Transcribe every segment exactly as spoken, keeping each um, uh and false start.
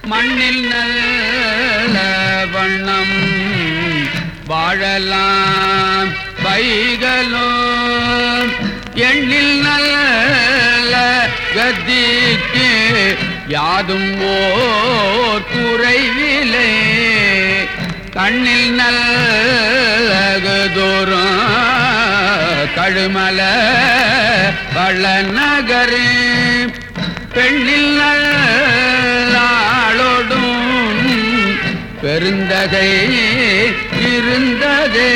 மண்ணில் நல்ல வண்ணம் வாழலாம் வைகளோ எண்ணில் நல்ல கதிக்கு யாதும் ஓர் குறைவிலே கண்ணில் நல்லகதோறும் கழுமல வளநகரே பெண்ணில் நல்லாளோடும் பெருந்தகை இருந்ததே.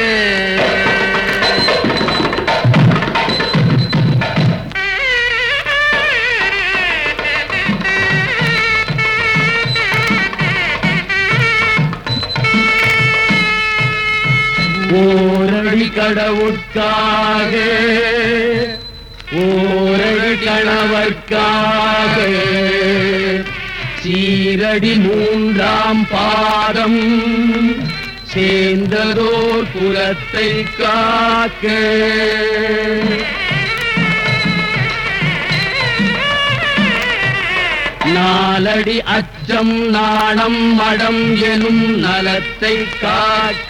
ஓரடி கடவுட்காக ஓரடி கணவர்க்காக சீரடி மூன்றாம் பாதம் சேர்ந்ததோர் புலத்தை காக்க நாலடி அச்சம் நாணம் மடம் எனும் நலத்தை காக்க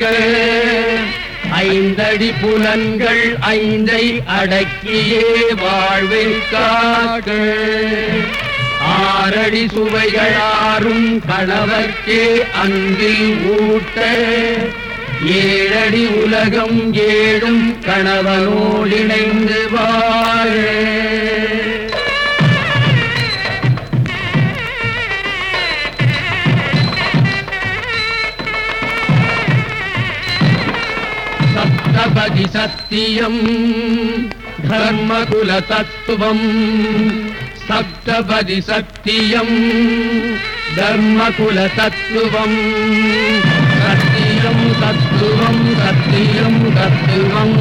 ஐந்தடி புலன்கள் ஐந்தை அடக்கியே வாழ்வை காக்க ஆறடி சுவைகளாரும் கணவர்க்கே அன்பில் ஊட்ட ஏழடி உலகம் ஏழும் கணவனோடிணைந்து வாழ சப்தபதி சத்தியம் தர்மகுல தத்துவம் சப்தபதி சத்தியம் தர்மகுல தத்துவம் சத்தியம் தத்துவம் சத்தியம் தத்துவம்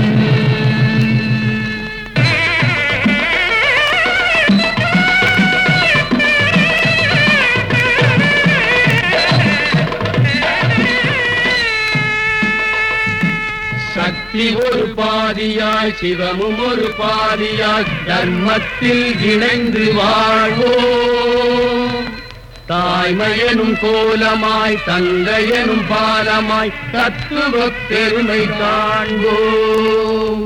சக்தி ஒரு பாதியாய் சிவமும் ஒரு பாதியாய் தர்மத்தில் இணைந்து வாழ்வோம். தாய்மையனும் கோலமாய் தந்தையனும் பாலமாய் தத்துவ பெருமை காண்போம்.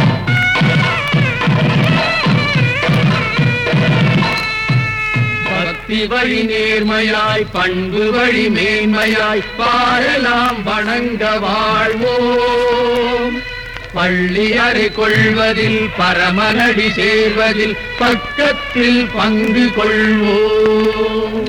பக்தி வழி நேர்மையாய் பண்பு வழி மேன்மையாய் பாழலாம் வணங்க வாழ்வோம். பள்ளி அறை கொள்வதில் பரமனடி சேர்வதில் பக்கத்தில் பங்கு கொள்வோம்.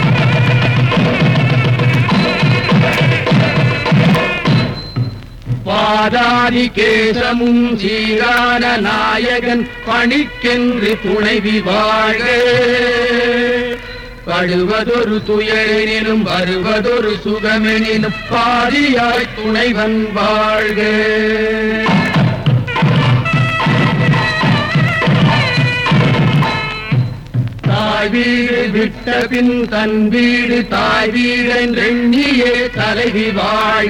பாதாதி கேசமும் சீரான நாயகன் பணிக்கென்று துணைவி வாழ்க. படுவதொரு துயரெனினும் வருவதொரு சுகமெனினும் பாதியாய் துணைவன் வாழ்க. தாய் வீடு விட்ட பின் தன் வீடு தாய் வீடென்றெண்ணியே தலைவி வாழ்க.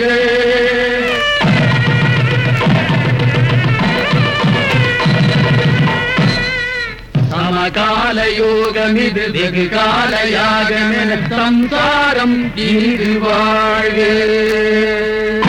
சமகால யோகம் இது வெகு கால யாகமென சம்சாரம் இது வாழ்க.